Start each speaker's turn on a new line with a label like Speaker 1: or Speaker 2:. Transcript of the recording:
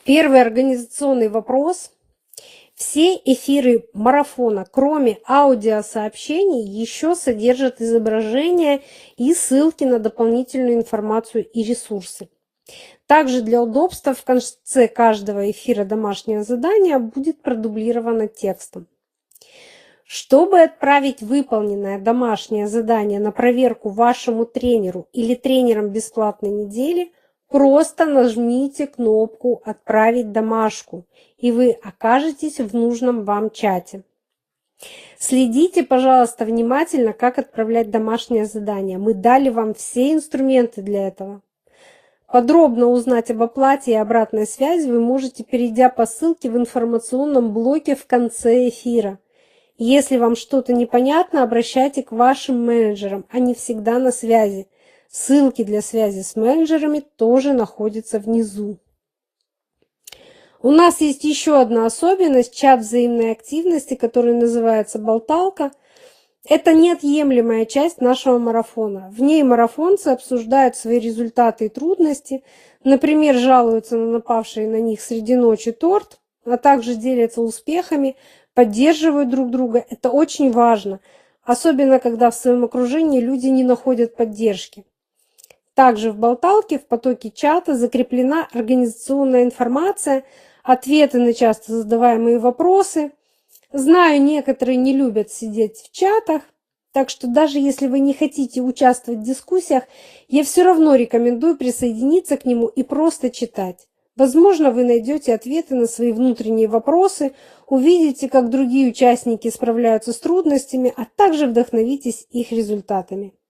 Speaker 1: Первый организационный вопрос. Все эфиры марафона, кроме аудиосообщений, еще содержат изображения и ссылки на дополнительную информацию и ресурсы. Также для удобства в конце каждого эфира домашнее задание будет продублировано текстом. Чтобы отправить выполненное домашнее задание на проверку вашему тренеру или тренерам бесплатной недели, просто нажмите кнопку «Отправить домашку», и вы окажетесь в нужном вам чате. Следите, пожалуйста, внимательно, как отправлять домашнее задание. Мы дали вам все инструменты для этого. Подробно узнать об оплате и обратной связи вы можете, перейдя по ссылке в информационном блоке в конце эфира. Если вам что-то непонятно, обращайтесь к вашим менеджерам, они всегда на связи. Ссылки для связи с менеджерами тоже находятся внизу. У нас есть еще одна особенность, чат взаимной активности, который называется «Болталка». Это неотъемлемая часть нашего марафона. В ней марафонцы обсуждают свои результаты и трудности, например, жалуются на напавший на них среди ночи торт, а также делятся успехами, поддерживают друг друга. Это очень важно, особенно когда в своем окружении люди не находят поддержки. Также в болталке, в потоке чата закреплена организационная информация, ответы на часто задаваемые вопросы. Знаю, некоторые не любят сидеть в чатах, так что даже если вы не хотите участвовать в дискуссиях, я все равно рекомендую присоединиться к нему и просто читать. Возможно, вы найдете ответы на свои внутренние вопросы, увидите, как другие участники справляются с трудностями, а также вдохновитесь их результатами.